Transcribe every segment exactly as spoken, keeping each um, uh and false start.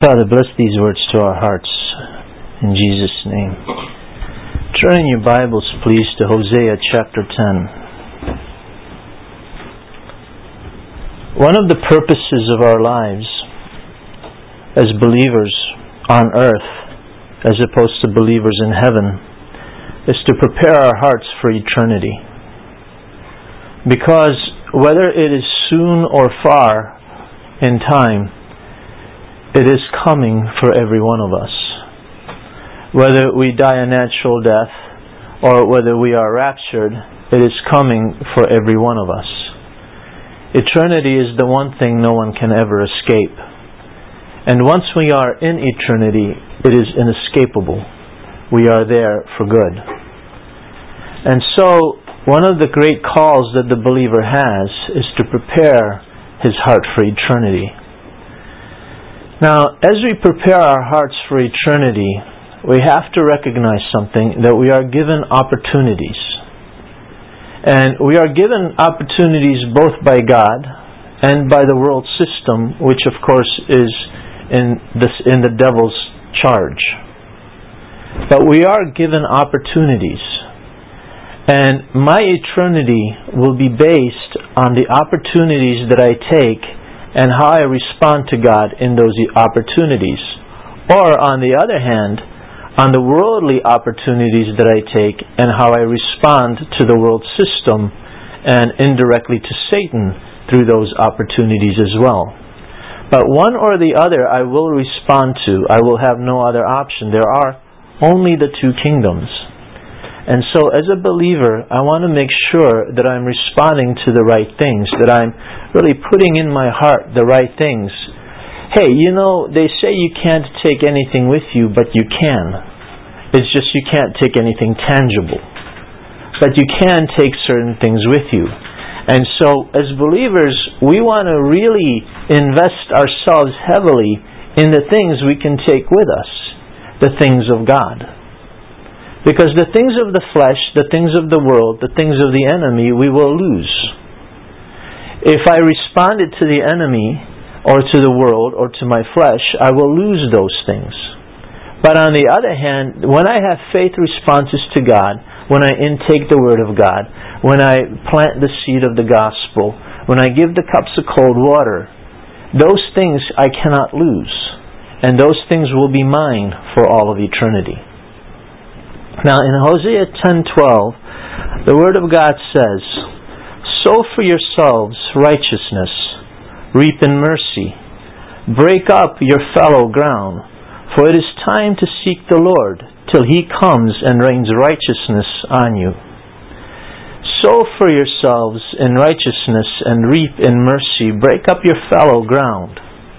Father, bless these words to our hearts, in Jesus' name. Turn in your Bibles, please, to Hosea chapter ten. One of the purposes of our lives as believers on earth, as opposed to believers in heaven, is to prepare our hearts for eternity. Because whether it is soon or far in time, it is coming for every one of us. Whether we die a natural death or whether we are raptured, it is coming for every one of us. Eternity is the one thing no one can ever escape. And once we are in eternity, it is inescapable. We are there for good. And so, one of the great calls that the believer has is to prepare his heart for eternity. Now, as we prepare our hearts for eternity, we have to recognize something, that we are given opportunities. And we are given opportunities both by God and by the world system, which of course is in this in the devil's charge. But we are given opportunities. And my eternity will be based on the opportunities that I take and how I respond to God in those opportunities. Or, on the other hand, on the worldly opportunities that I take and how I respond to the world system and indirectly to Satan through those opportunities as well. But one or the other I will respond to. I will have no other option. There are only the two kingdoms. And so as a believer, I want to make sure that I'm responding to the right things, that I'm really putting in my heart the right things. Hey, you know, they say you can't take anything with you, but you can. It's just you can't take anything tangible. But you can take certain things with you. And so as believers, we want to really invest ourselves heavily in the things we can take with us, the things of God. Because the things of the flesh, the things of the world, the things of the enemy, we will lose. If I responded to the enemy, or to the world, or to my flesh, I will lose those things. But on the other hand, when I have faith responses to God, when I intake the Word of God, when I plant the seed of the gospel, when I give the cups of cold water, those things I cannot lose. And those things will be mine for all of eternity. Now in Hosea ten twelve, the Word of God says, "Sow for yourselves righteousness, reap in mercy, break up your fallow ground, for it is time to seek the Lord, till He comes and rains righteousness on you." Sow for yourselves in righteousness and reap in mercy, break up your fallow ground.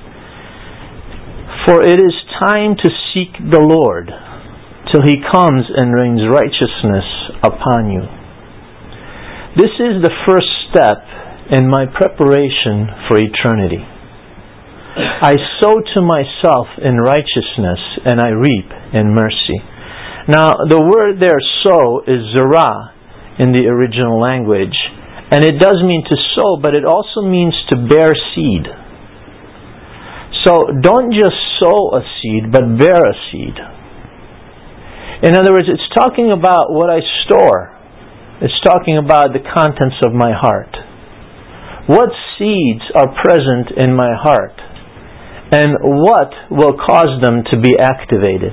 For it is time to seek the Lord, till He comes and rains righteousness upon you. This is the first step in my preparation for eternity. I sow to myself in righteousness and I reap in mercy. Now, the word there, sow, is zerah in the original language. And it does mean to sow, but it also means to bear seed. So, don't just sow a seed, but bear a seed. In other words, it's talking about what I store. It's talking about the contents of my heart. What seeds are present in my heart? And what will cause them to be activated?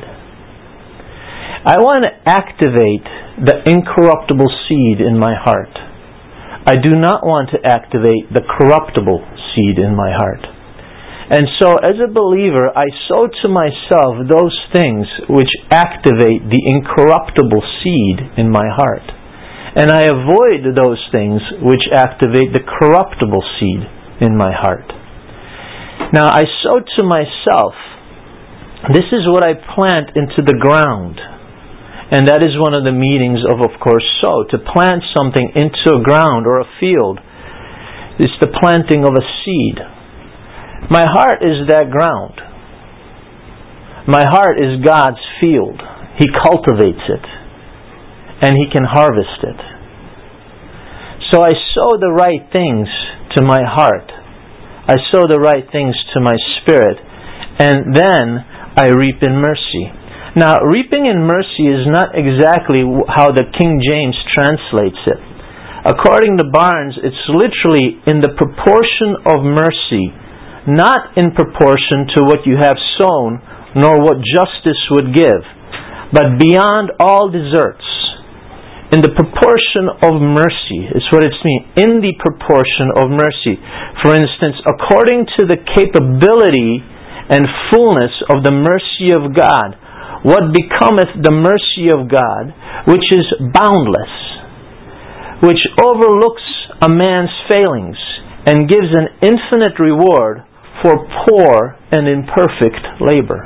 I want to activate the incorruptible seed in my heart. I do not want to activate the corruptible seed in my heart. And so, as a believer, I sow to myself those things which activate the incorruptible seed in my heart. And I avoid those things which activate the corruptible seed in my heart. Now, I sow to myself. This is what I plant into the ground. And that is one of the meanings of, of course, sow. To plant something into a ground or a field is the planting of a seed. My heart is that ground. My heart is God's field. He cultivates it. And He can harvest it. So I sow the right things to my heart. I sow the right things to my spirit. and then I reap in mercy. Now, reaping in mercy is not exactly how the King James translates it. According to Barnes, it's literally in the proportion of mercy, not in proportion to what you have sown, nor what justice would give, but beyond all deserts. In the proportion of mercy is what it means. In the proportion of mercy. For instance, according to the capability and fullness of the mercy of God, what becometh the mercy of God, which is boundless, which overlooks a man's failings and gives an infinite reward for poor and imperfect labor.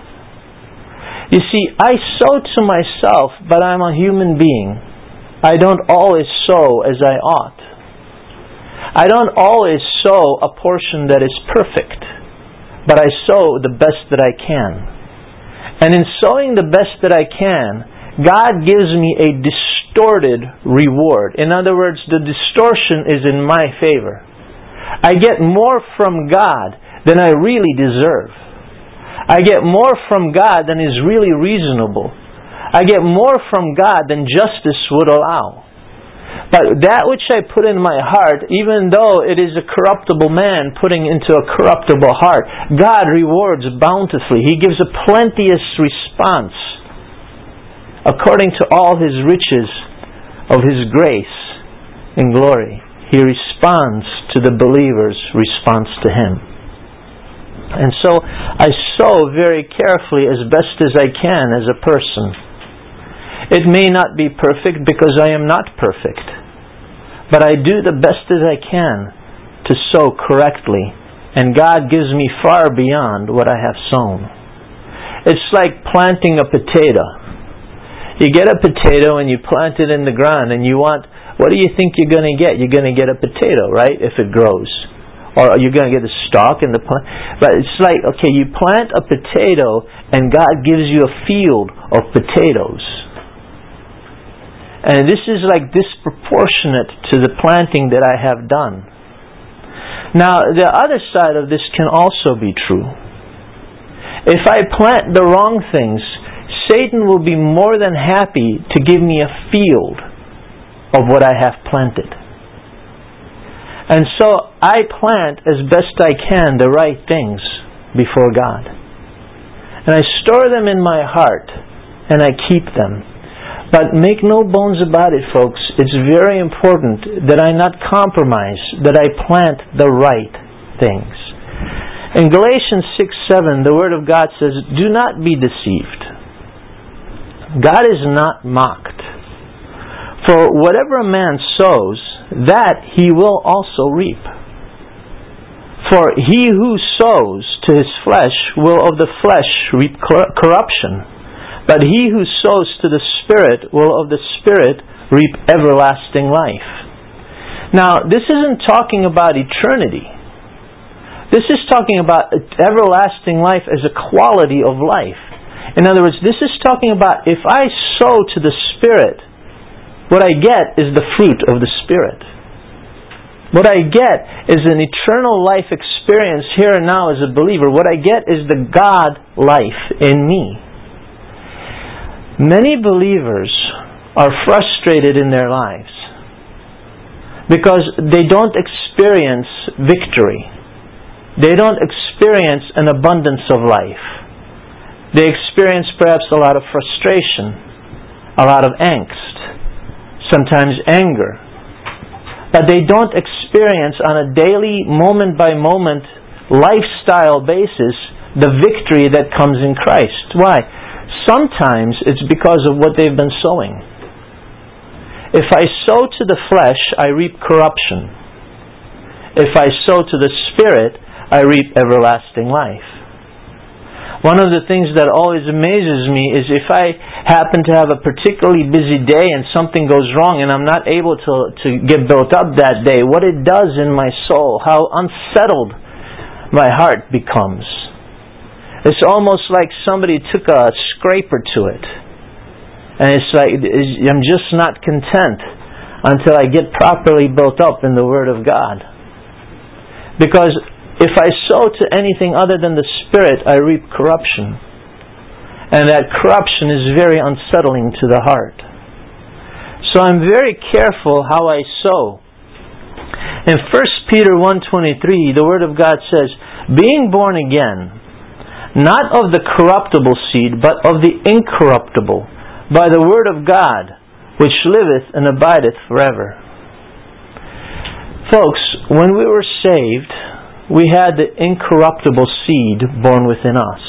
You see, I sow to myself, but I'm a human being. I don't always sow as I ought. I don't always sow a portion that is perfect, but I sow the best that I can. And in sowing the best that I can, God gives me a distorted reward. In other words, the distortion is in my favor. I get more from God than I really deserve. I get more from God than is really reasonable. I get more from God than justice would allow. But that which I put in my heart, even though it is a corruptible man putting into a corruptible heart, God rewards bountifully. He gives a plenteous response according to all His riches of His grace and glory. He responds to the believer's response to Him. And so I sow very carefully as best as I can as a person. It may not be perfect because I am not perfect, but I do the best as I can to sow correctly, and God gives me far beyond what I have sown. It's like planting a potato. You get a potato and you plant it in the ground, and you want, what do you think you're going to get? You're going to get a potato, right, if it grows. Or you're going to get a stalk in the plant. But it's like, okay, you plant a potato and God gives you a field of potatoes. And this is like disproportionate to the planting that I have done. Now, the other side of this can also be true. If I plant the wrong things, Satan will be more than happy to give me a field of what I have planted. And so I plant as best I can the right things before God. And I store them in my heart and I keep them. But make no bones about it, folks. It's very important that I not compromise, that I plant the right things. In Galatians six seven, the Word of God says, "Do not be deceived. God is not mocked. For whatever a man sows, that he will also reap. For he who sows to his flesh will of the flesh reap corruption. But he who sows to the Spirit will of the Spirit reap everlasting life." Now, this isn't talking about eternity. This is talking about everlasting life as a quality of life. In other words, this is talking about if I sow to the Spirit, what I get is the fruit of the Spirit. What I get is an eternal life experience here and now as a believer. What I get is the God life in me. Many believers are frustrated in their lives because they don't experience victory. They don't experience an abundance of life. They experience perhaps a lot of frustration, a lot of angst, sometimes anger. But they don't experience on a daily, moment-by-moment, lifestyle basis the victory that comes in Christ. Why? Sometimes it's because of what they've been sowing. If I sow to the flesh, I reap corruption. If I sow to the Spirit, I reap everlasting life. One of the things that always amazes me is if I happen to have a particularly busy day and something goes wrong and I'm not able to, to get built up that day, what it does in my soul, how unsettled my heart becomes. It's almost like somebody took a scraper to it. And it's like, I'm just not content until I get properly built up in the Word of God. Because if I sow to anything other than the spirit, I reap corruption. And that corruption is very unsettling to the heart. So I'm very careful how I sow. In First Peter one twenty-three, the Word of God says, being born again, not of the corruptible seed, but of the incorruptible, by the Word of God, which liveth and abideth forever. Folks, when we were saved, we had the incorruptible seed born within us.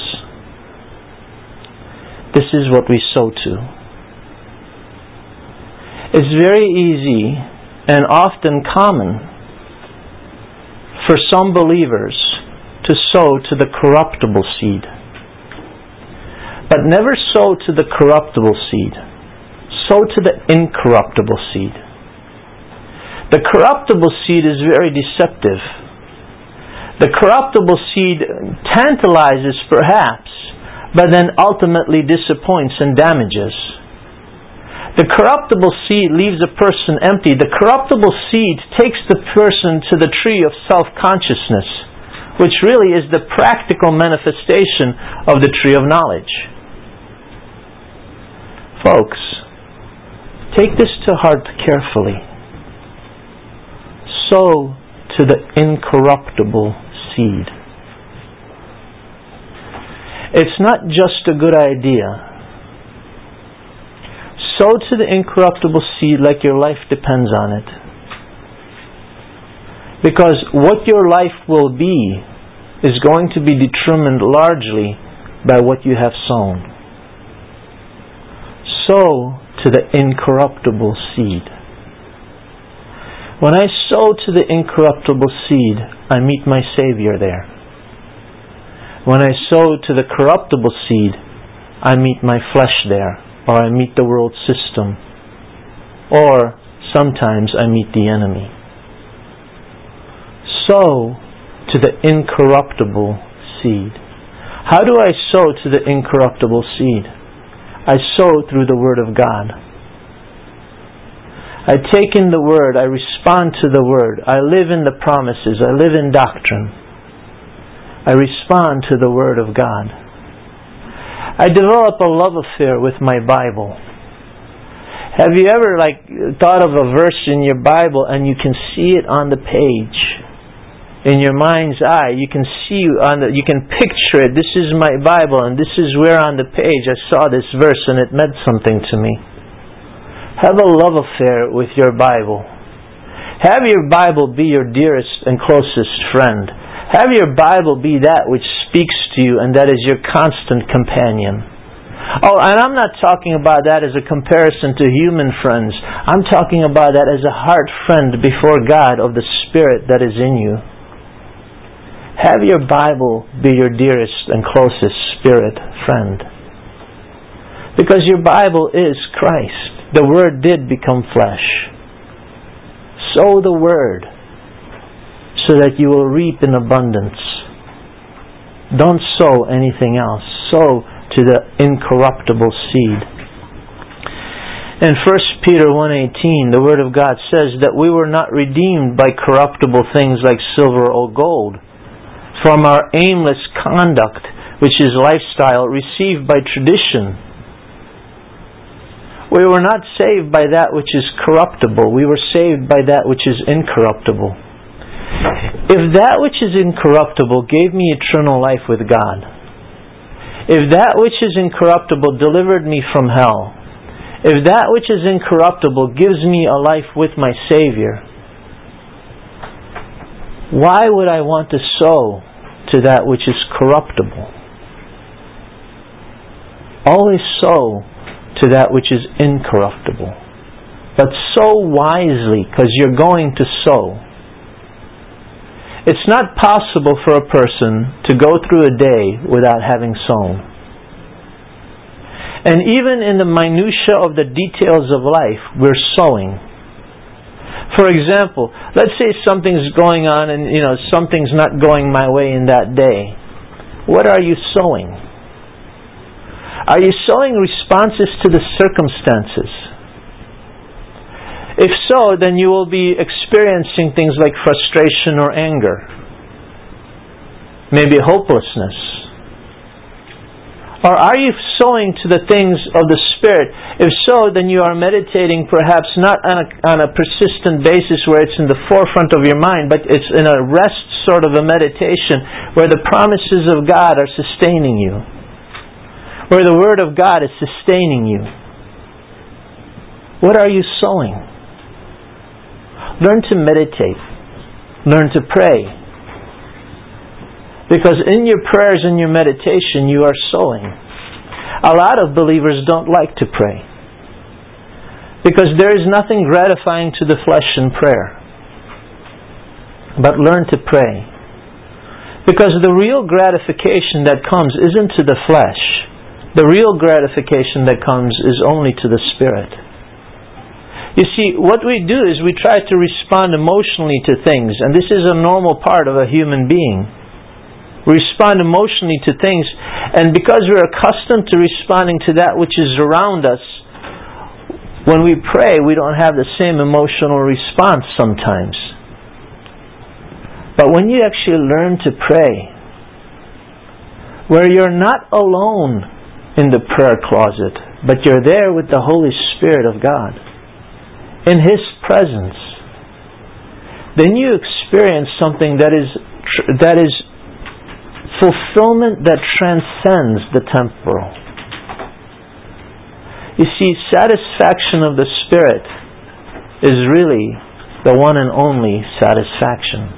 This is what we sow to. It's very easy and often common for some believers to sow to the corruptible seed. But never sow to the corruptible seed. Sow to the incorruptible seed. The corruptible seed is very deceptive. The corruptible seed tantalizes perhaps, but then ultimately disappoints and damages. The corruptible seed leaves a person empty. The corruptible seed takes the person to the tree of self-consciousness, which really is the practical manifestation of the tree of knowledge. Folks, take this to heart carefully. Sow to the incorruptible seed. It's not just a good idea. Sow to the incorruptible seed like your life depends on it. Because what your life will be is going to be determined largely by what you have sown. Sow to the incorruptible seed. When I sow to the incorruptible seed, I meet my Savior there. When I sow to the corruptible seed, I meet my flesh there, or I meet the world system, or sometimes I meet the enemy. Sow to the incorruptible seed. How do I sow to the incorruptible seed? I sow through the Word of God. I take in the Word, I respond to the Word, I live in the promises, I live in doctrine. I respond to the Word of God. I develop a love affair with my Bible. Have you ever like thought of a verse in your Bible and you can see it on the page? In your mind's eye, you can see on the, you can picture it. This is my Bible and this is where on the page I saw this verse and it meant something to me. Have a love affair with your Bible. Have your Bible be your dearest and closest friend. Have your Bible be that which speaks to you and that is your constant companion. Oh, and I'm not talking about that as a comparison to human friends. I'm talking about that as a heart friend before God of the Spirit that is in you. Have your Bible be your dearest and closest spirit friend. Because your Bible is Christ. The Word did become flesh. Sow the Word so that you will reap in abundance. Don't sow anything else. Sow to the incorruptible seed. In First Peter one eighteen, the Word of God says that we were not redeemed by corruptible things like silver or gold, from our aimless conduct, which is lifestyle received by tradition. We were not saved by that which is corruptible. We were saved by that which is incorruptible. If that which is incorruptible gave me eternal life with God, if that which is incorruptible delivered me from hell, if that which is incorruptible gives me a life with my Savior, why would I want to sow to that which is corruptible? Always sow to that which is incorruptible. But sow wisely, because you're going to sow. It's not possible for a person to go through a day without having sown. And even in the minutiae of the details of life, we're sowing. For example, let's say something's going on and you know something's not going my way in that day. What are you sowing? Are you sowing responses to the circumstances? If so, then you will be experiencing things like frustration or anger, maybe hopelessness. Or are you sowing to the things of the Spirit? If so, then you are meditating perhaps not on a, on a persistent basis where it's in the forefront of your mind, but it's in a rest sort of a meditation where the promises of God are sustaining you. Where the Word of God is sustaining you. What are you sowing? Learn to meditate. Learn to pray. Because in your prayers and your meditation, you are sowing. A lot of believers don't like to pray. Because there is nothing gratifying to the flesh in prayer. But learn to pray. Because the real gratification that comes isn't to the flesh. The real gratification that comes is only to the Spirit. You see, what we do is we try to respond emotionally to things, and this is a normal part of a human being. We respond emotionally to things, and because we're accustomed to responding to that which is around us, when we pray, we don't have the same emotional response sometimes. But when you actually learn to pray, where you're not alone in the prayer closet, but you're there with the Holy Spirit of God, in His presence, then you experience something that is that is fulfillment that transcends the temporal. You see, satisfaction of the Spirit is really the one and only satisfaction.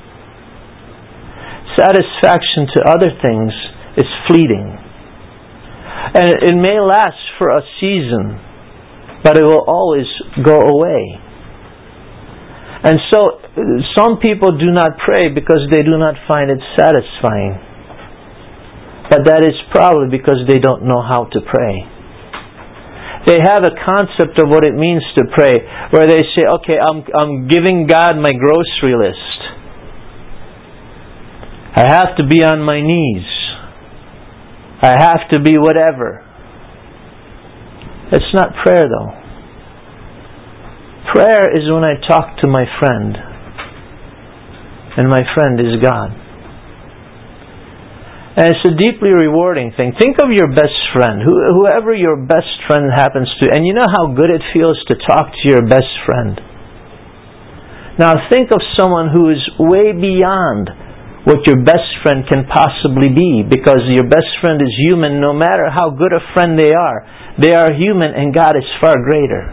Satisfaction to other things is fleeting. And it may last for a season, but it will always go away. And so, some people do not pray because they do not find it satisfying. But that is probably because they don't know how to pray. They have a concept of what it means to pray, where they say, okay, I'm, I'm giving God my grocery list. I have to be on my knees. I have to be whatever. It's not prayer though. Prayer is when I talk to my friend. And my friend is God. And it's a deeply rewarding thing. Think of your best friend, whoever your best friend happens to, and you know how good it feels to talk to your best friend. Now think of someone who is way beyond what your best friend can possibly be, because your best friend is human. No matter how good a friend they are, they are human, and God is far greater.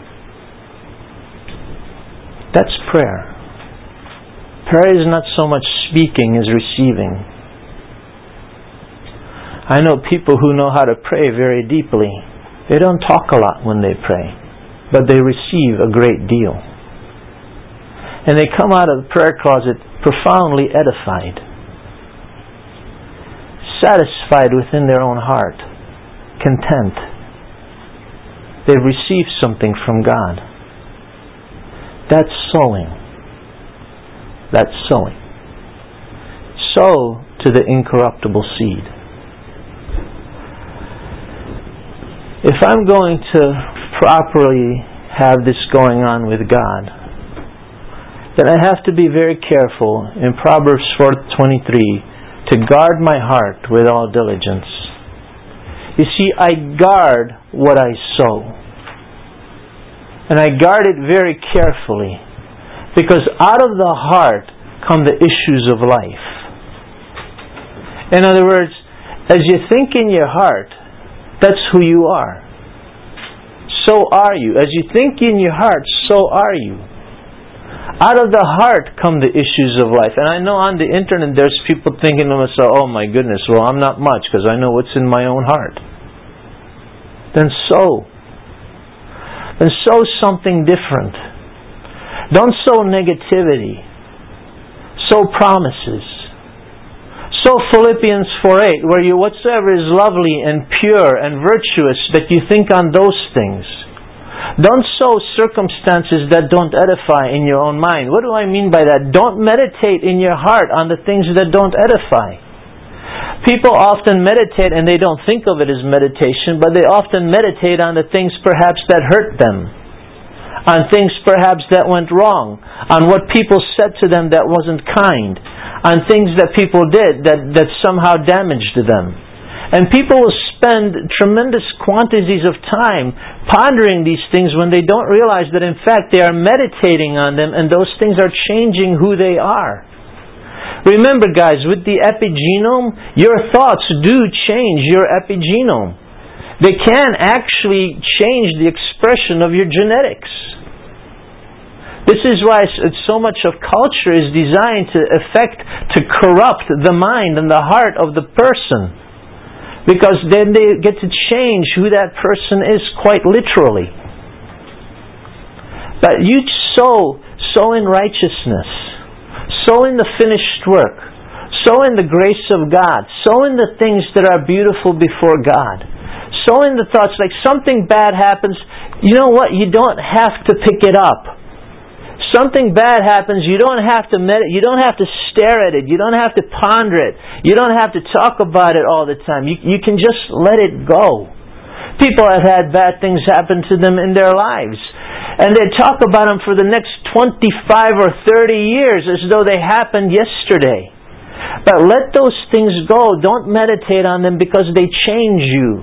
That's prayer. Prayer is not so much speaking as receiving. I know people who know how to pray very deeply. They don't talk a lot when they pray, but they receive a great deal. And they come out of the prayer closet profoundly edified, satisfied within their own heart, content. They've received something from God. That's sowing. That's sowing. Sow to the incorruptible seed. If I'm going to properly have this going on with God, then I have to be very careful in Proverbs four twenty-three to guard my heart with all diligence. You see, I guard what I sow. And I guard it very carefully, because out of the heart come the issues of life. In other words, as you think in your heart, that's who you are. So are you. As you think in your heart, so are you. Out of the heart come the issues of life. And I know on the internet there's people thinking to themselves, oh my goodness, well I'm not much because I know what's in my own heart. Then sow. Then sow something different. Don't sow negativity. Sow promises. So Philippians four eight, where you whatsoever is lovely and pure and virtuous, that you think on those things. Don't sow circumstances that don't edify in your own mind. What do I mean by that? Don't meditate in your heart on the things that don't edify. People often meditate and they don't think of it as meditation, but they often meditate on the things perhaps that hurt them, on things perhaps that went wrong, on what people said to them that wasn't kind, on things that people did that, that somehow damaged them. And people will spend tremendous quantities of time pondering these things when they don't realize that in fact they are meditating on them, and those things are changing who they are. Remember, guys, with the epigenome, your thoughts do change your epigenome. They can actually change the expression of your genetics. This is why so much of culture is designed to affect, to corrupt the mind and the heart of the person. Because then they get to change who that person is quite literally. But you sow, sow in righteousness. Sow in the finished work. Sow in the grace of God. Sow in the things that are beautiful before God. Sow in the thoughts like something bad happens. You know what? You don't have to pick it up. Something bad happens. You don't have to med- You don't have to stare at it. You don't have to ponder it. You don't have to talk about it all the time. You, you can just let it go. People have had bad things happen to them in their lives, and they talk about them for the next twenty-five or thirty years as though they happened yesterday. But let those things go. Don't meditate on them because they change you.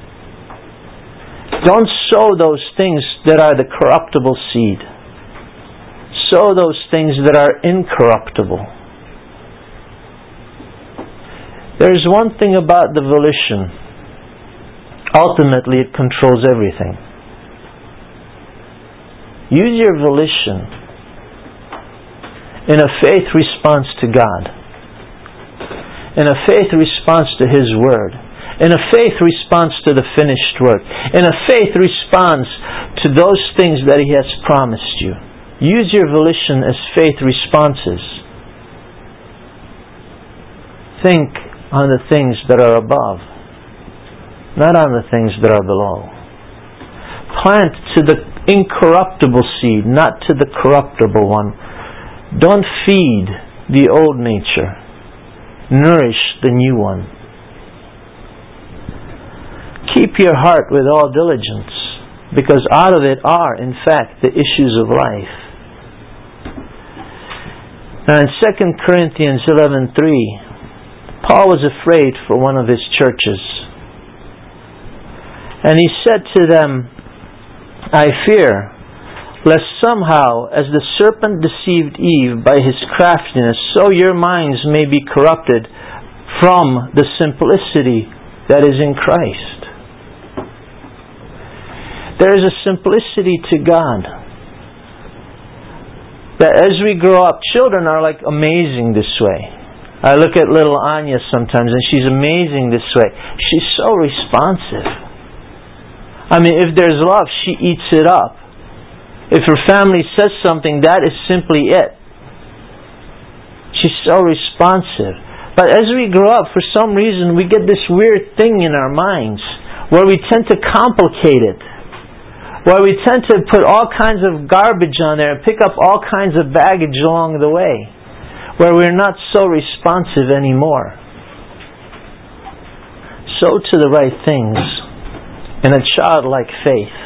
Don't sow those things that are the corruptible seed. Sow those things that are incorruptible. There's one thing about the volition. Ultimately, it controls everything. Use your volition in a faith response to God, in a faith response to His Word, in a faith response to the finished work, in a faith response to those things that He has promised you. Use your volition as faith responses. Think on the things that are above, not on the things that are below. Plant to the incorruptible seed, not to the corruptible one. Don't feed the old nature. Nourish the new one. Keep your heart with all diligence, because out of it are, in fact, the issues of life. Now in Second Corinthians eleven three, Paul was afraid for one of his churches. And he said to them, I fear, lest somehow, as the serpent deceived Eve by his craftiness, so your minds may be corrupted from the simplicity that is in Christ. There is a simplicity to God that as we grow up, children are like amazing this way. I look at little Anya sometimes and she's amazing this way. She's so responsive. I mean, if there's love, she eats it up. If her family says something, that is simply it. She's so responsive. But as we grow up, for some reason, we get this weird thing in our minds where we tend to complicate it. Where we tend to put all kinds of garbage on there and pick up all kinds of baggage along the way, where we're not so responsive anymore. Sow to the right things in a childlike faith.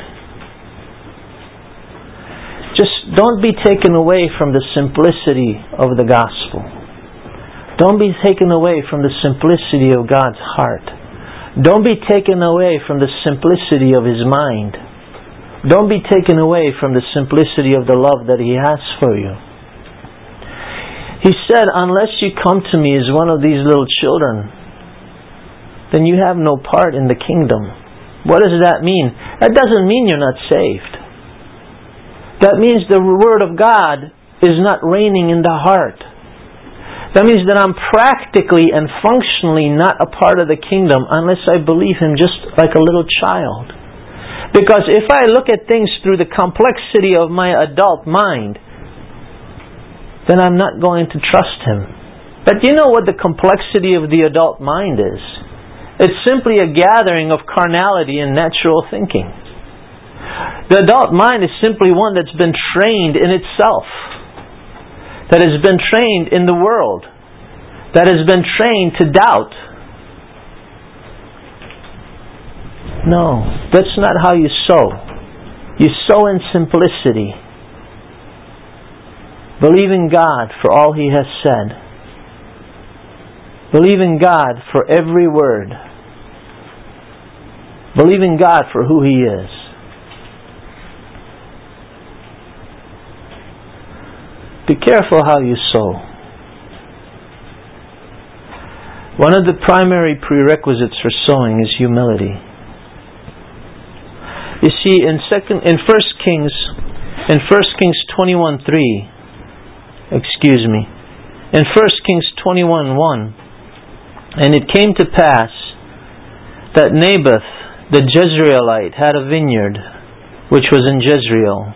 Just don't be taken away from the simplicity of the gospel. Don't be taken away from the simplicity of God's heart. Don't be taken away from the simplicity of His mind. Don't be taken away from the simplicity of the love that He has for you. He said, unless you come to me as one of these little children, then you have no part in the kingdom. What does that mean? That doesn't mean you're not saved. That means the Word of God is not reigning in the heart. That means that I'm practically and functionally not a part of the kingdom unless I believe Him just like a little child. Because if I look at things through the complexity of my adult mind, then I'm not going to trust Him. But you know what the complexity of the adult mind is? It's simply a gathering of carnality and natural thinking. The adult mind is simply one that's been trained in itself, that has been trained in the world, that has been trained to doubt. No, that's not how you sow. You sow in simplicity, believing God for all He has said, believing God for every word, believing God for who He is. Be careful how you sow. One of the primary prerequisites for sowing is humility. You see, in second, in First Kings, in First Kings twenty-one three, excuse me, in First Kings twenty-one one, and it came to pass that Naboth the Jezreelite had a vineyard, which was in Jezreel,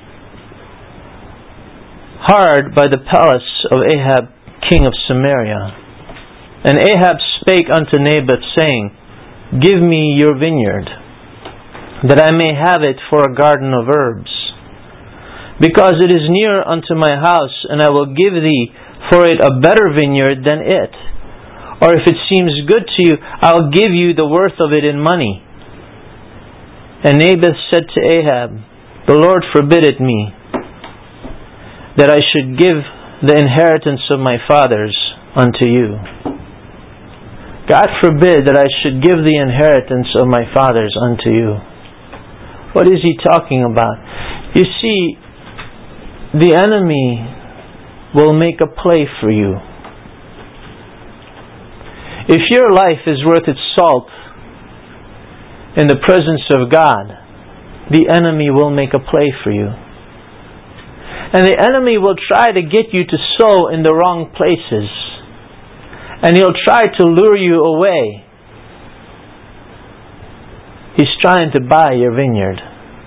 hard by the palace of Ahab king of Samaria. And Ahab spake unto Naboth, saying, Give me your vineyard, that I may have it for a garden of herbs, because it is near unto my house, and I will give thee for it a better vineyard than it. Or if it seems good to you, I will give you the worth of it in money. And Naboth said to Ahab, The Lord forbid it me, that I should give the inheritance of my fathers unto you. God forbid that I should give the inheritance of my fathers unto you. What is he talking about? You see, the enemy will make a play for you. If your life is worth its salt in the presence of God, the enemy will make a play for you. And the enemy will try to get you to sow in the wrong places. And he'll try to lure you away. He's trying to buy your vineyard.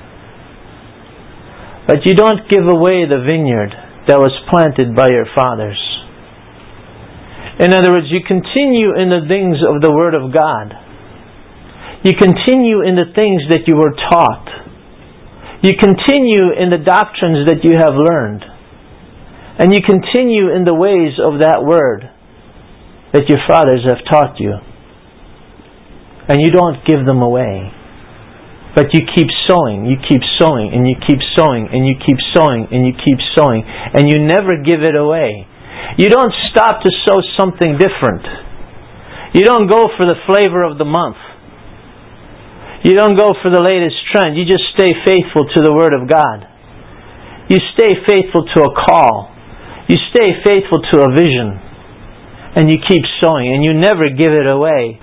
But you don't give away the vineyard that was planted by your fathers. In other words, you continue in the things of the Word of God. You continue in the things that you were taught. You continue in the doctrines that you have learned. And you continue in the ways of that Word that your fathers have taught you. And you don't give them away. But you keep sowing, you keep sowing, and you keep sowing, and you keep sowing, and you keep sowing, and you never give it away. You don't stop to sow something different. You don't go for the flavor of the month. You don't go for the latest trend. You just stay faithful to the Word of God. You stay faithful to a call. You stay faithful to a vision. And you keep sowing, and you never give it away.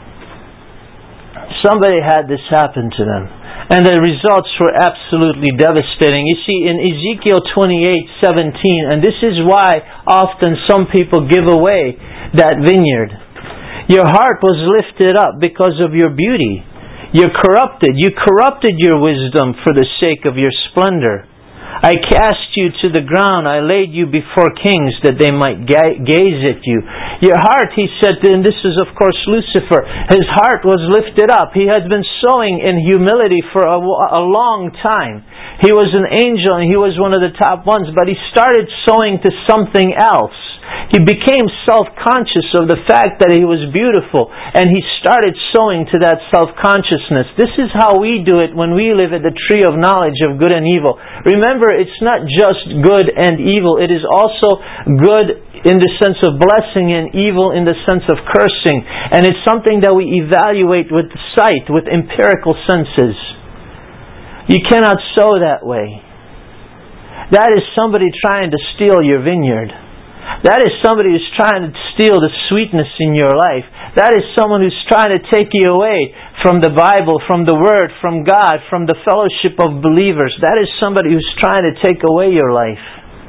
Somebody had this happen to them, and the results were absolutely devastating. You see, in Ezekiel twenty-eight seventeen, and this is why often some people give away that vineyard. Your heart was lifted up because of your beauty. You're corrupted. You corrupted your wisdom for the sake of your splendor. I cast you to the ground. I laid you before kings that they might ga- gaze at you. Your heart, he said, and this is of course Lucifer, his heart was lifted up. He had been sowing in humility for a, a long time. He was an angel and he was one of the top ones, but he started sowing to something else. He became self-conscious of the fact that he was beautiful, and he started sowing to that self-consciousness. This is how we do it when we live at the tree of knowledge of good and evil. Remember, it's not just good and evil. It is also good in the sense of blessing and evil in the sense of cursing. And it's something that we evaluate with sight, with empirical senses. You cannot sow that way. That is somebody trying to steal your vineyard. That is somebody who's trying to steal the sweetness in your life. That is someone who's trying to take you away from the Bible, from the Word, from God, from the fellowship of believers. That is somebody who's trying to take away your life.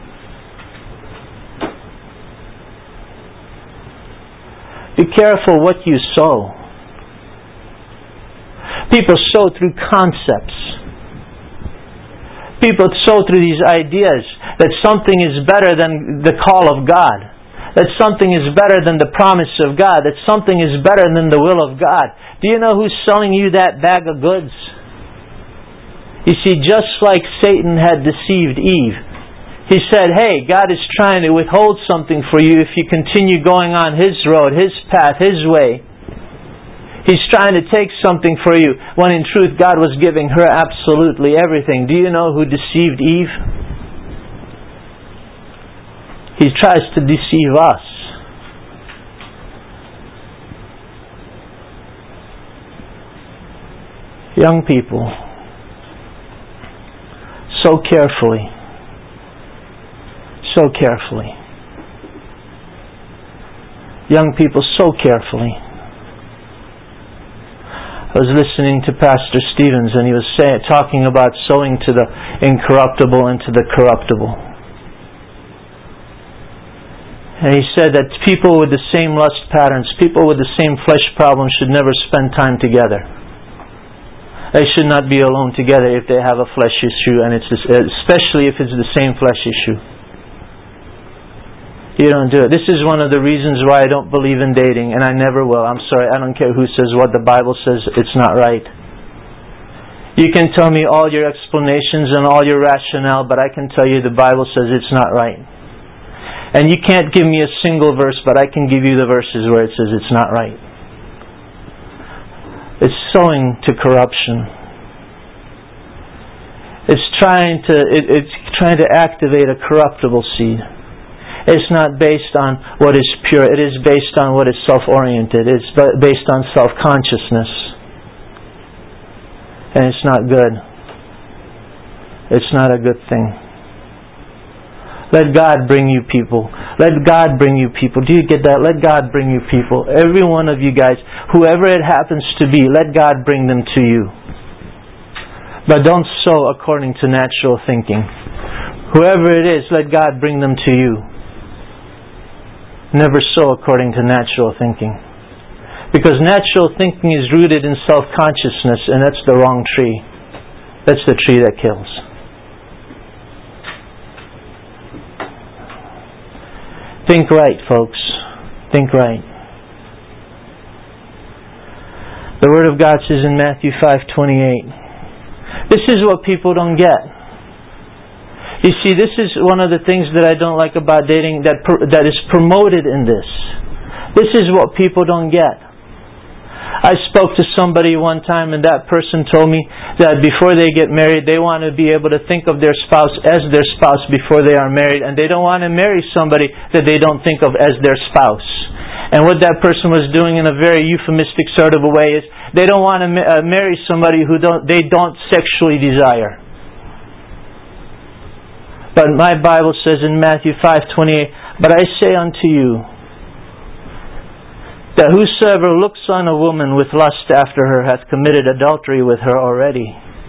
Be careful what you sow. People sow through concepts. People sow through these ideas that something is better than the call of God, that something is better than the promise of God, that something is better than the will of God. Do you know who's selling you that bag of goods? You see, just like Satan had deceived Eve, he said, hey, God is trying to withhold something for you if you continue going on His road, His path, His way. He's trying to take something for you, when in truth God was giving her absolutely everything. Do you know who deceived Eve? He tries to deceive us. Young people, so carefully, so carefully. Young people, so carefully. I was listening to Pastor Stevens, and he was say, talking about sowing to the incorruptible and to the corruptible. And he said that people with the same lust patterns, people with the same flesh problems should never spend time together. They should not be alone together if they have a flesh issue, and it's especially if it's the same flesh issue. You don't do it. This is one of the reasons why I don't believe in dating, and I never will. I'm sorry, I don't care who says what. The Bible says it's not right. You can tell me all your explanations and all your rationale, but I can tell you the Bible says it's not right. And you can't give me a single verse, but I can give you the verses where it says it's not right. It's sowing to corruption. It's trying to it, it's trying to activate a corruptible seed. It's not based on what is pure. It is based on what is self-oriented. It's based on self-consciousness. And it's not good. It's not a good thing. Let God bring you people. Let God bring you people. Do you get that? Let God bring you people. Every one of you guys, whoever it happens to be, let God bring them to you. But don't sow according to natural thinking. Whoever it is, let God bring them to you. Never sow according to natural thinking. Because natural thinking is rooted in self-consciousness, and that's the wrong tree. That's the tree that kills. Think right, folks. Think right. The Word of God says in Matthew five twenty-eight. This is what people don't get. You see, this is one of the things that I don't like about dating that per, that is promoted in this. This is what people don't get. I spoke to somebody one time, and that person told me that before they get married, they want to be able to think of their spouse as their spouse before they are married, and they don't want to marry somebody that they don't think of as their spouse. And what that person was doing in a very euphemistic sort of a way is they don't want to ma- uh, marry somebody who don't they don't sexually desire. But my Bible says in Matthew five twenty-eight, but I say unto you, that whosoever looks on a woman with lust after her hath committed adultery with her already.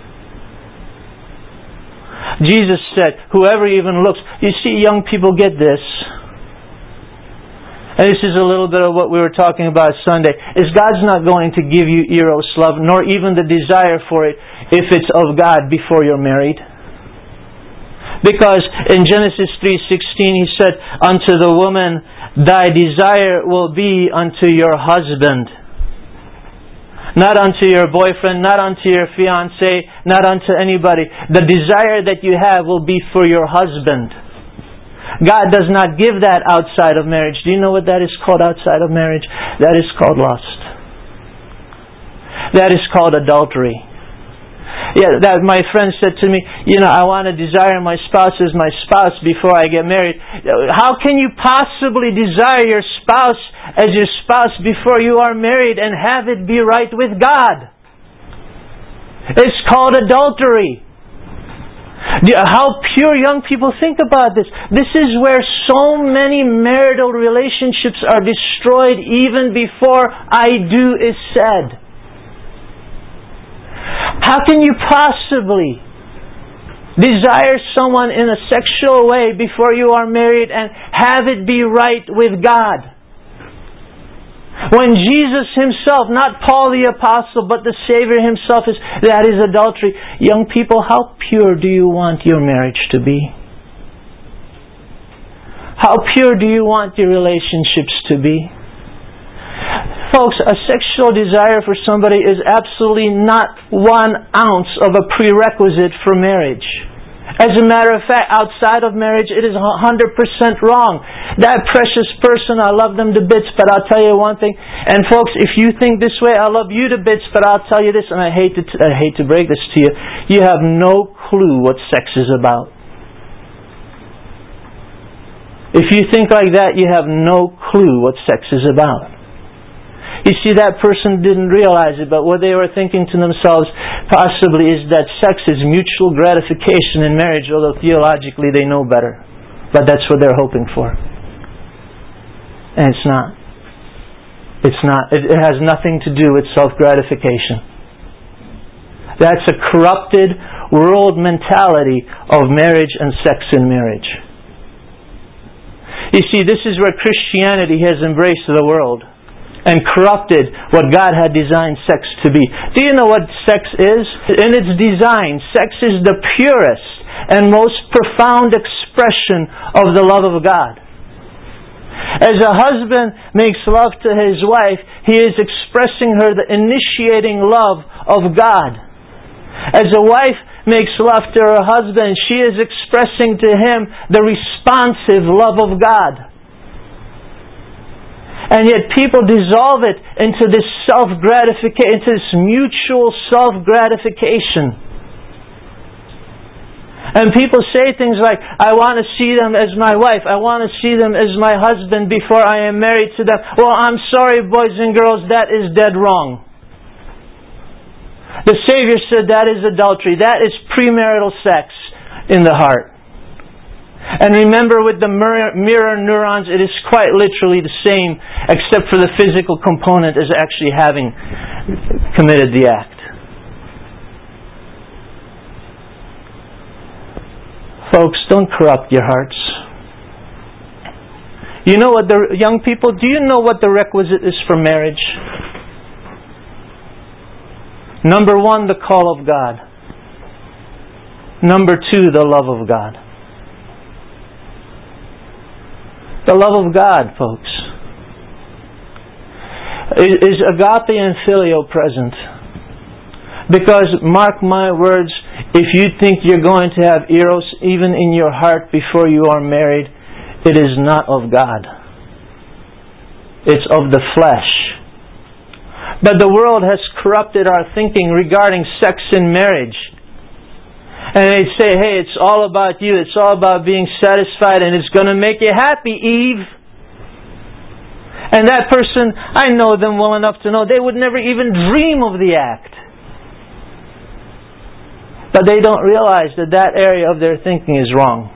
Jesus said, whoever even looks... You see, young people get this. And this is a little bit of what we were talking about Sunday. Is God's not going to give you eros love, nor even the desire for it, if it's of God before you're married. Because in Genesis three sixteen He said, unto the woman, thy desire will be unto your husband. Not unto your boyfriend, not unto your fiancé, not unto anybody. The desire that you have will be for your husband. God does not give that outside of marriage. Do you know what that is called outside of marriage? That is called lust. That is called adultery. Yeah, that my friend said to me, you know, I want to desire my spouse as my spouse before I get married. How can you possibly desire your spouse as your spouse before you are married and have it be right with God? It's called adultery. How pure young people think about this. This is where so many marital relationships are destroyed even before I do is said. How can you possibly desire someone in a sexual way before you are married and have it be right with God? When Jesus Himself, not Paul the Apostle, but the Savior Himself, is that is adultery. Young people, how pure do you want your marriage to be? How pure do you want your relationships to be? Folks, a sexual desire for somebody is absolutely not one ounce of a prerequisite for marriage. As a matter of fact, outside of marriage, it is one hundred percent wrong. That precious person, I love them to bits, but I'll tell you one thing. And folks, if you think this way, I love you to bits, but I'll tell you this, and I hate to, t- I hate to break this to you. You have no clue what sex is about. If you think like that, you have no clue what sex is about. You see, that person didn't realize it, but what they were thinking to themselves possibly is that sex is mutual gratification in marriage, although theologically they know better. But that's what they're hoping for. And it's not. It's not. It, it has nothing to do with self-gratification. That's a corrupted world mentality of marriage and sex in marriage. You see, this is where Christianity has embraced the world and corrupted what God had designed sex to be. Do you know what sex is? In its design, sex is the purest and most profound expression of the love of God. As a husband makes love to his wife, he is expressing her the initiating love of God. As a wife makes love to her husband, she is expressing to him the responsive love of God. And yet people dissolve it into this self-gratification, into this mutual self-gratification. And people say things like, I want to see them as my wife, I want to see them as my husband before I am married to them. Well, I'm sorry, boys and girls, that is dead wrong. The Savior said that is adultery. That is premarital sex in the heart. And remember, with the mirror neurons, it is quite literally the same, except for the physical component as actually having committed the act. Folks, don't corrupt your hearts. You know what the young people, do you know what the requisite is for marriage? Number one, the call of God. Number two, the love of God. The love of God, folks. Is agape and phileo present? Because, mark my words, if you think you're going to have eros even in your heart before you are married, it is not of God. It's of the flesh. But the world has corrupted our thinking regarding sex in marriage. And they say, hey, it's all about you, it's all about being satisfied, and it's going to make you happy, Eve. And that person, I know them well enough to know they would never even dream of the act. But they don't realize that that area of their thinking is wrong.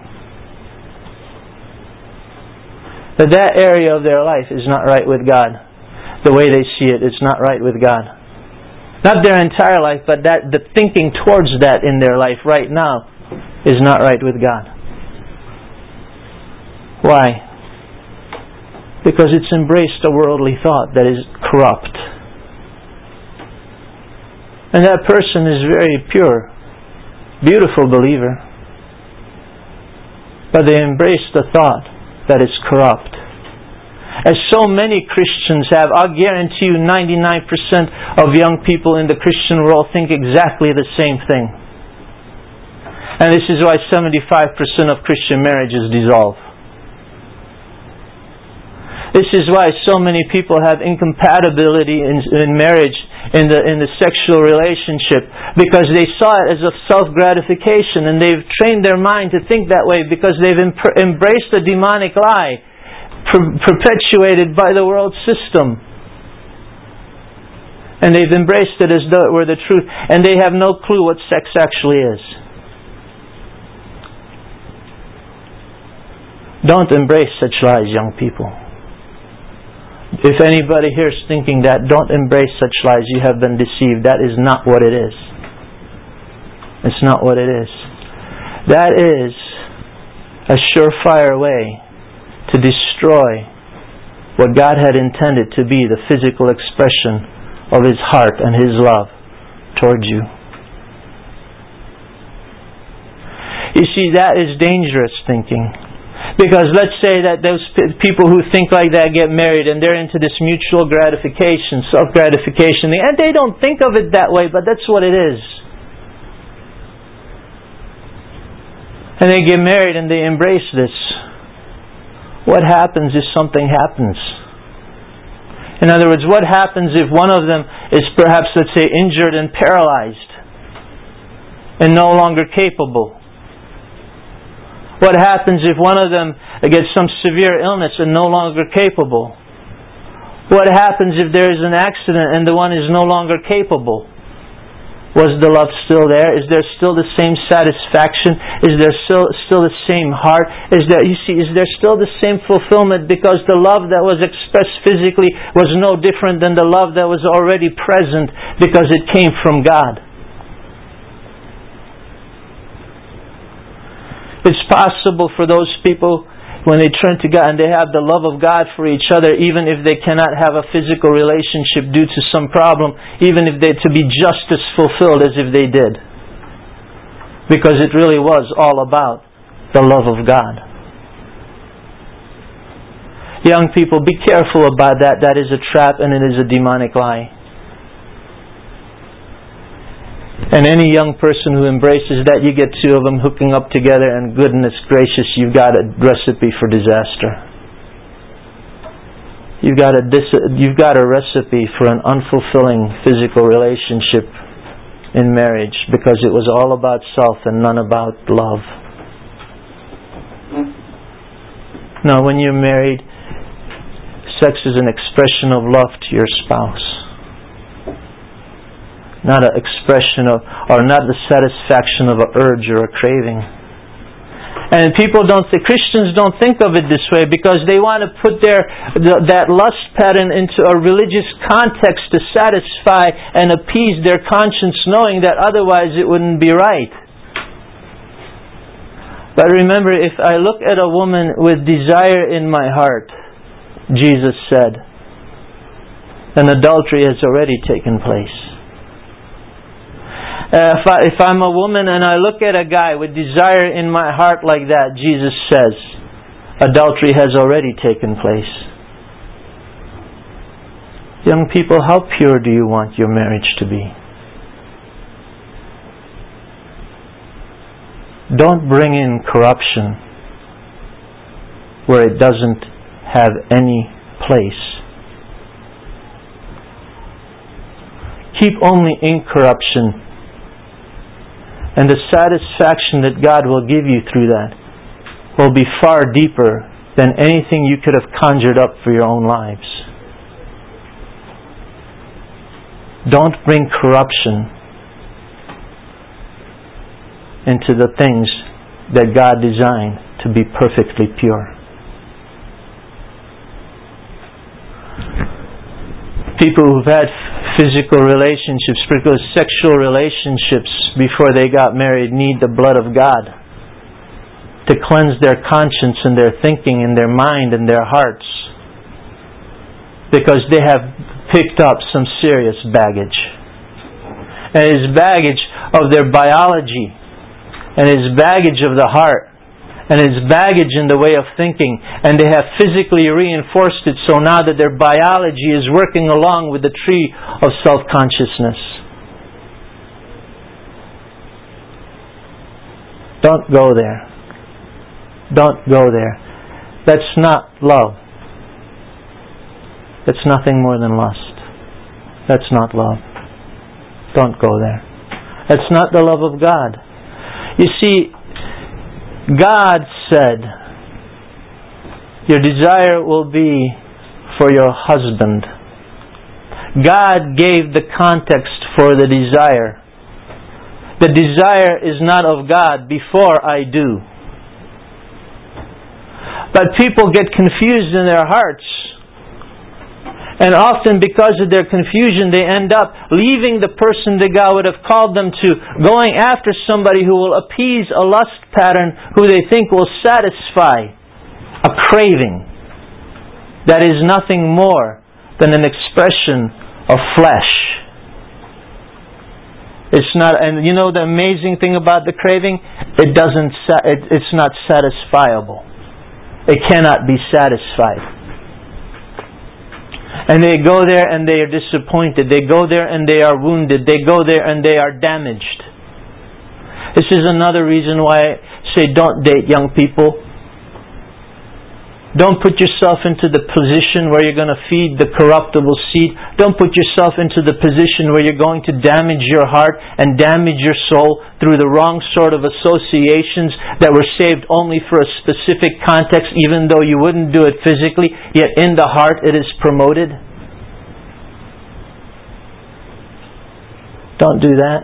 That that area of their life is not right with God. The way they see it, it's not right with God. Not their entire life, but that the thinking towards that in their life right now is not right with God. Why? Because it's embraced a worldly thought that is corrupt. And that person is very pure, beautiful believer. But they embrace the thought that is corrupt. As so many Christians have, I'll guarantee you ninety-nine percent of young people in the Christian world think exactly the same thing. And this is why seventy-five percent of Christian marriages dissolve. This is why so many people have incompatibility in, in marriage, in the in the sexual relationship, because they saw it as a self-gratification, and they've trained their mind to think that way because they've imp- embraced the demonic lie per- perpetuated by the world system. And they've embraced it as though it were the truth, and they have no clue what sex actually is. Don't embrace such lies, young people. If anybody here is thinking that, don't embrace such lies. You have been deceived. That is not what it is. It's not what it is. That is a surefire way to destroy what God had intended to be the physical expression of His heart and His love towards you. You see, that is dangerous thinking. Because let's say that those people who think like that get married and they're into this mutual gratification, self-gratification, and they don't think of it that way, but that's what it is. And they get married and they embrace this. What happens if something happens? In other words, what happens if one of them is perhaps, let's say, injured and paralyzed and no longer capable? What happens if one of them gets some severe illness and no longer capable? What happens if there is an accident and the one is no longer capable? Was the love still there? Is there still the same satisfaction? Is there still, still the same heart? Is there, you see, is there still the same fulfillment? Because the love that was expressed physically was no different than the love that was already present because it came from God. It's possible for those people when they turn to God and they have the love of God for each other, even if they cannot have a physical relationship due to some problem, even if they to be just as fulfilled as if they did. Because it really was all about the love of God. Young people, be careful about that. That is a trap and it is a demonic lie. And any young person who embraces that, you get two of them hooking up together and goodness gracious, you've got a recipe for disaster. You've got a, you've got a recipe for an unfulfilling physical relationship in marriage because it was all about self and none about love. Now, when you're married, sex is an expression of love to your spouse. Not an expression of, or not the satisfaction of an urge or a craving. And people don't think, Christians don't think of it this way because they want to put their that lust pattern into a religious context to satisfy and appease their conscience, knowing that otherwise it wouldn't be right. But remember, if I look at a woman with desire in my heart, Jesus said, an adultery has already taken place. Uh, if, I, if I'm a woman and I look at a guy with desire in my heart like that, Jesus says, adultery has already taken place. Young people, how pure do you want your marriage to be? Don't bring in corruption where it doesn't have any place. Keep only incorruption. And the satisfaction that God will give you through that will be far deeper than anything you could have conjured up for your own lives. Don't bring corruption into the things that God designed to be perfectly pure. People who've had physical relationships, particularly sexual relationships before they got married, need the blood of God to cleanse their conscience and their thinking and their mind and their hearts, because they have picked up some serious baggage. And it is baggage of their biology, and it is baggage of the heart, and it is baggage in the way of thinking, and they have physically reinforced it so now that their biology is working along with the tree of self-consciousness. Don't go there. Don't go there. That's not love. That's nothing more than lust. That's not love. Don't go there. That's not the love of God. You see, God said, your desire will be for your husband. God gave the context for the desire. The desire is not of God before I do. But people get confused in their hearts. And often because of their confusion, they end up leaving the person that God would have called them to, going after somebody who will appease a lust pattern, who they think will satisfy a craving that is nothing more than an expression of flesh. It's not, and you know the amazing thing about the craving? It doesn't, it, it's not satisfiable. It cannot be satisfied. And they go there and they are disappointed. They go there and they are wounded. They go there and they are damaged. This is another reason why I say don't date young people. Don't put yourself into the position where you're going to feed the corruptible seed. Don't put yourself into the position where you're going to damage your heart and damage your soul through the wrong sort of associations that were saved only for a specific context, even though you wouldn't do it physically, yet in the heart it is promoted. Don't do that.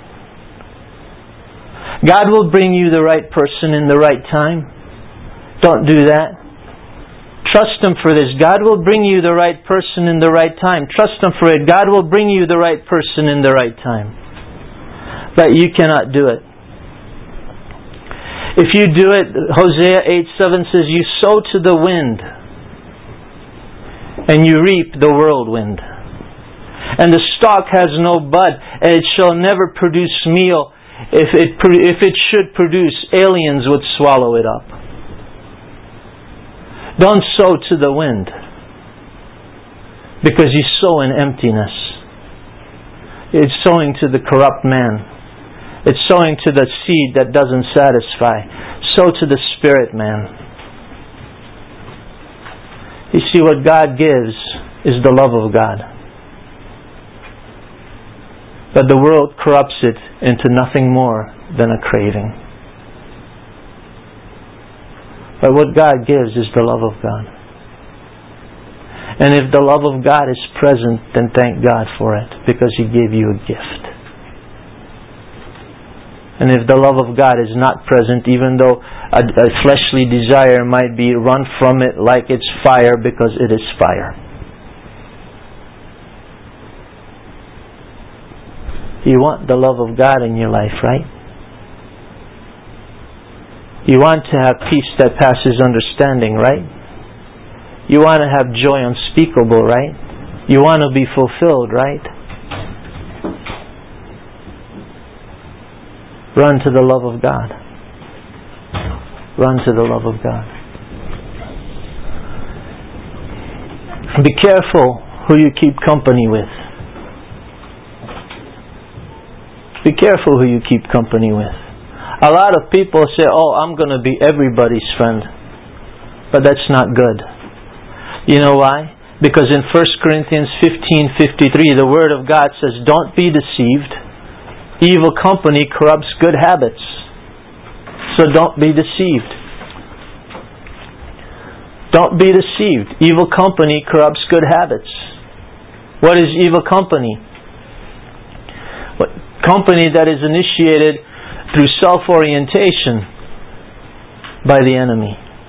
God will bring you the right person in the right time. Don't do that. Trust Him for this. God will bring you the right person in the right time. Trust Him for it. God will bring you the right person in the right time. But you cannot do it. If you do it, Hosea eight seven says, you sow to the wind and you reap the whirlwind. And the stalk has no bud, and it shall never produce meal. If it, if it should produce, aliens would swallow it up. Don't sow to the wind, because you sow in emptiness. It's sowing to the corrupt man. It's sowing to the seed that doesn't satisfy. Sow to the spirit man. You see, what God gives is the love of God. But the world corrupts it into nothing more than a craving. But what God gives is the love of God. And if the love of God is present, then thank God for it, because He gave you a gift. And if the love of God is not present, even though a, a fleshly desire might be, run from it like it's fire, because it is fire. You want the love of God in your life, right? You want to have peace that passes understanding, right? You want to have joy unspeakable, right? You want to be fulfilled, right? Run to the love of God. Run to the love of God. Be careful who you keep company with. Be careful who you keep company with. A lot of people say, oh, I'm going to be everybody's friend. But that's not good. You know why? Because in First Corinthians fifteen fifty-three, the Word of God says, don't be deceived. Evil company corrupts good habits. So don't be deceived. Don't be deceived. Evil company corrupts good habits. What is evil company? What company that is initiated through self-orientation by the enemy.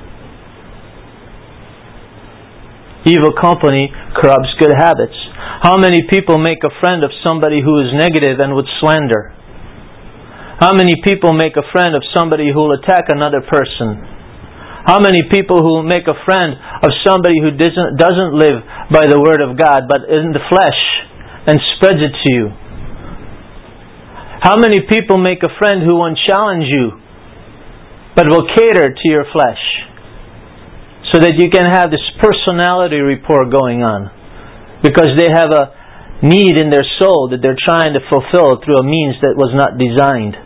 Evil company corrupts good habits. How many people make a friend of somebody who is negative and would slander? How many people make a friend of somebody who will attack another person? How many people who will make a friend of somebody who doesn't, doesn't live by the Word of God, but in the flesh, and spreads it to you? How many people make a friend who won't challenge you, but will cater to your flesh, so that you can have this personality rapport going on, because they have a need in their soul that they're trying to fulfill through a means that was not designed?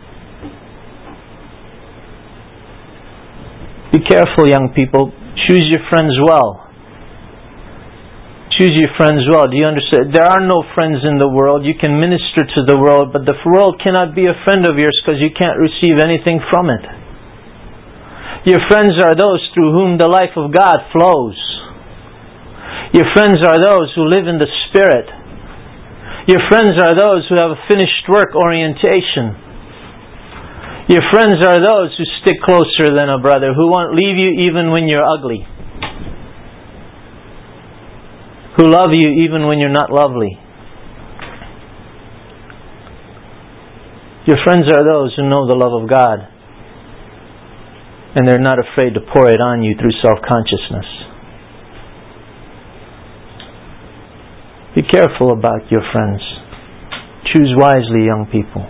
Be careful, young people. Choose your friends well. Choose your friends well. Do you understand? There are no friends in the world. You can minister to the world, but the world cannot be a friend of yours because you can't receive anything from it. Your friends are those through whom the life of God flows. Your friends are those who live in the Spirit. Your friends are those who have a finished work orientation. Your friends are those who stick closer than a brother, who won't leave you even when you're ugly, who love you even when you're not lovely. Your friends are those who know the love of God, and they're not afraid to pour it on you through self-consciousness. Be careful about your friends. Choose wisely, young people.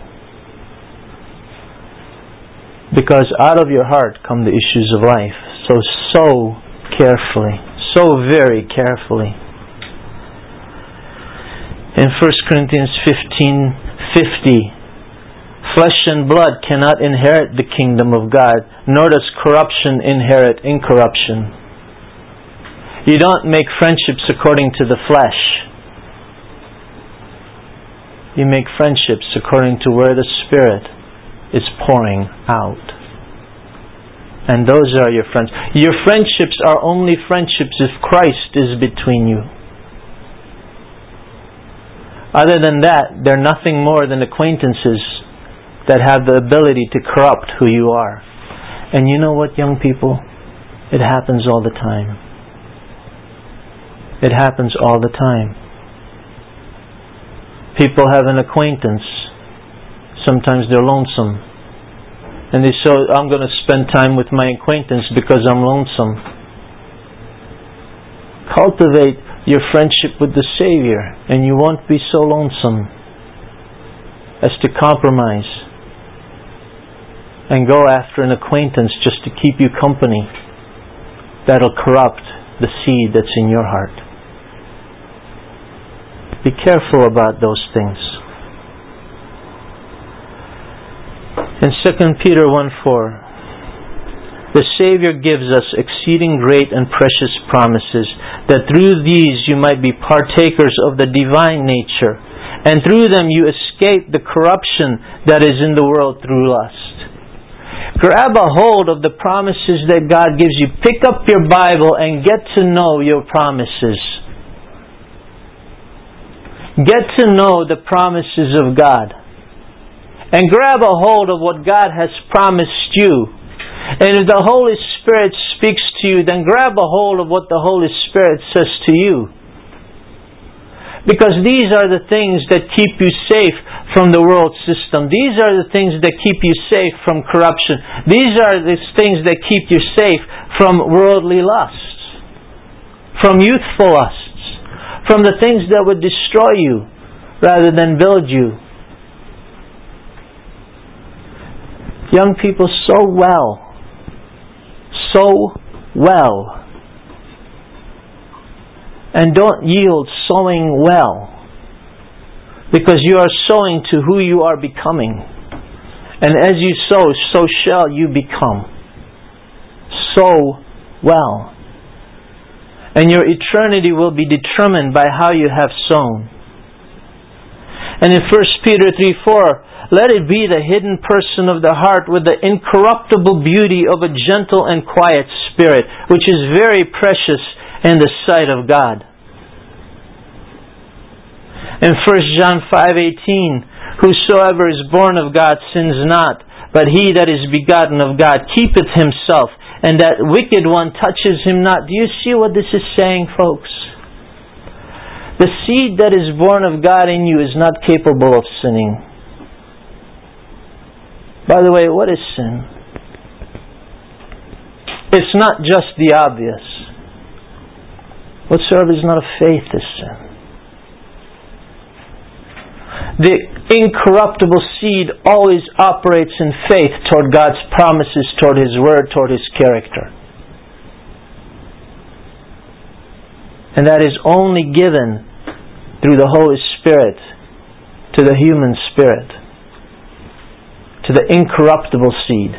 Because out of your heart come the issues of life. So sow carefully. Sow very carefully. In First Corinthians fifteen fifty, flesh and blood cannot inherit the kingdom of God, nor does corruption inherit incorruption. You don't make friendships according to the flesh. You make friendships according to where the Spirit is pouring out. And those are your friends. Your friendships are only friendships if Christ is between you. Other than that, they're nothing more than acquaintances that have the ability to corrupt who you are. And you know what, young people? It happens all the time. It happens all the time. People have an acquaintance. Sometimes they're lonesome. And they say, I'm going to spend time with my acquaintance because I'm lonesome. Cultivate your friendship with the Savior and you won't be so lonesome as to compromise and go after an acquaintance just to keep you company. That'll corrupt the seed that's in your heart. Be careful about those things. In Second Peter one four, the Savior gives us exceeding great and precious promises, that through these you might be partakers of the divine nature, and through them you escape the corruption that is in the world through lust. Grab a hold of the promises that God gives you. Pick up your Bible and get to know your promises. Get to know the promises of God. And grab a hold of what God has promised you. And if the Holy Spirit speaks to you, then grab a hold of what the Holy Spirit says to you. Because these are the things that keep you safe from the world system. These are the things that keep you safe from corruption. These are the things that keep you safe from worldly lusts, from youthful lusts, from the things that would destroy you rather than build you. Young people, sow well. Sow well. And don't yield sowing well. Because you are sowing to who you are becoming. And as you sow, so shall you become. Sow well. And your eternity will be determined by how you have sown. And in First Peter three four, let it be the hidden person of the heart with the incorruptible beauty of a gentle and quiet spirit, which is very precious in the sight of God. In First John five eighteen, whosoever is born of God sins not, but he that is begotten of God keepeth himself, and that wicked one touches him not. Do you see what this is saying, folks? The seed that is born of God in you is not capable of sinning. By the way, what is sin? It's not just the obvious. Whatsoever is not of faith is sin. The incorruptible seed always operates in faith toward God's promises, toward His Word, toward His character. And that is only given through the Holy Spirit to the human spirit, to the incorruptible seed.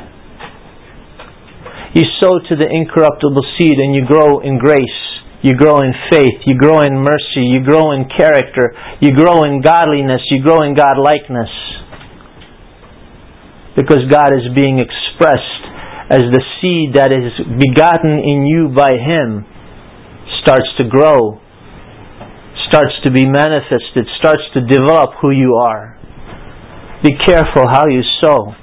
You sow to the incorruptible seed and you grow in grace, you grow in faith, you grow in mercy, you grow in character, you grow in godliness, you grow in godlikeness. Because God is being expressed as the seed that is begotten in you by Him starts to grow, starts to be manifested, starts to develop who you are. Be careful how you sow.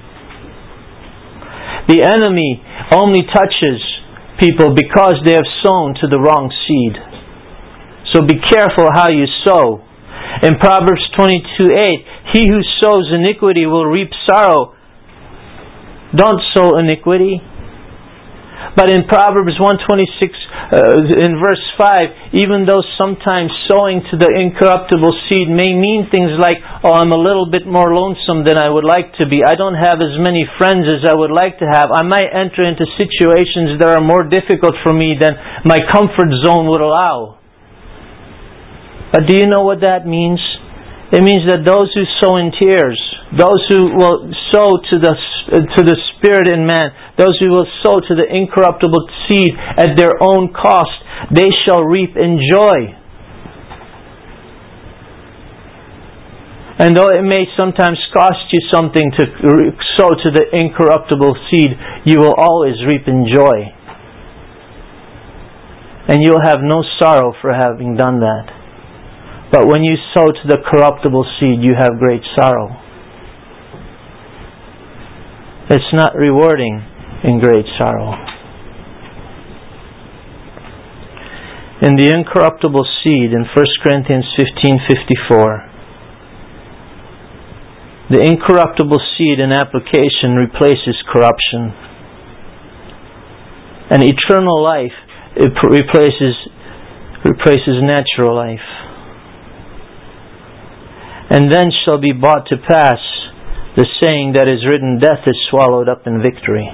The enemy only touches people because they have sown to the wrong seed. So be careful how you sow. In Proverbs twenty-two eight, he who sows iniquity will reap sorrow. Don't sow iniquity. But in Proverbs one twenty-six, uh, in verse five, even though sometimes sowing to the incorruptible seed may mean things like, oh, I'm a little bit more lonesome than I would like to be. I don't have as many friends as I would like to have. I might enter into situations that are more difficult for me than my comfort zone would allow. But do you know what that means? It means that those who sow in tears, those who will sow to the to the Spirit in man, those who will sow to the incorruptible seed at their own cost, they shall reap in joy. And though it may sometimes cost you something to sow to the incorruptible seed, you will always reap in joy. And you'll have no sorrow for having done that. But when you sow to the corruptible seed, you have great sorrow. It's not rewarding in great sorrow. In the incorruptible seed, in First Corinthians fifteen fifty-four, the incorruptible seed in application replaces corruption. And eternal life, it replaces, replaces natural life. And then shall be brought to pass the saying that is written, death is swallowed up in victory.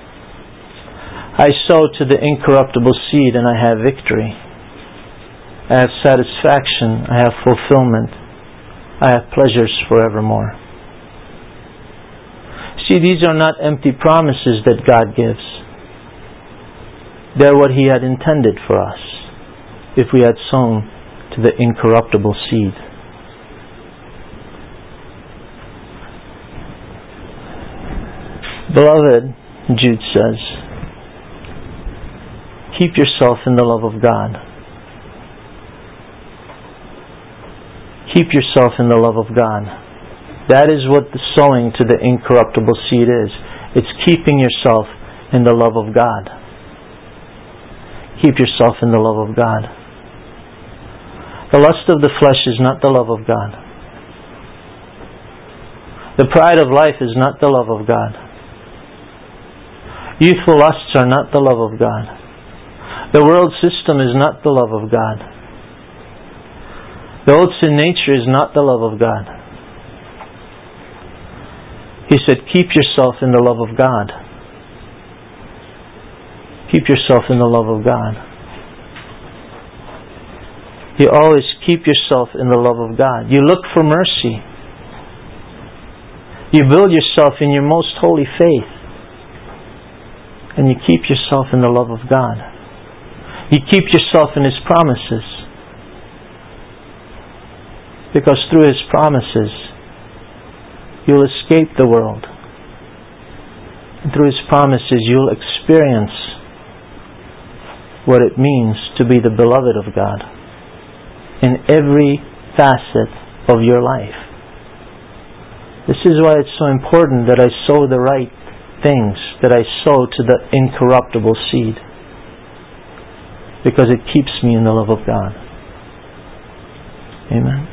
I sow to the incorruptible seed and I have victory. I have satisfaction, I have fulfillment, I have pleasures forevermore. See, these are not empty promises that God gives. They're what He had intended for us if we had sown to the incorruptible seed. Beloved, Jude says, keep yourself in the love of God. Keep yourself in the love of God. That is what the sowing to the incorruptible seed is. It's keeping yourself in the love of God. Keep yourself in the love of God. The lust of the flesh is not the love of God. The pride of life is not the love of God. Youthful lusts are not the love of God. The world system is not the love of God. The old sin nature is not the love of God. He said, keep yourself in the love of God. Keep yourself in the love of God. You always keep yourself in the love of God. You look for mercy. You build yourself in your most holy faith. And you keep yourself in the love of God. You keep yourself in His promises. Because through His promises, you'll escape the world. And through His promises, you'll experience what it means to be the beloved of God in every facet of your life. This is why it's so important that I sow the right things, that I sow to the incorruptible seed. Because it keeps me in the love of God. Amen.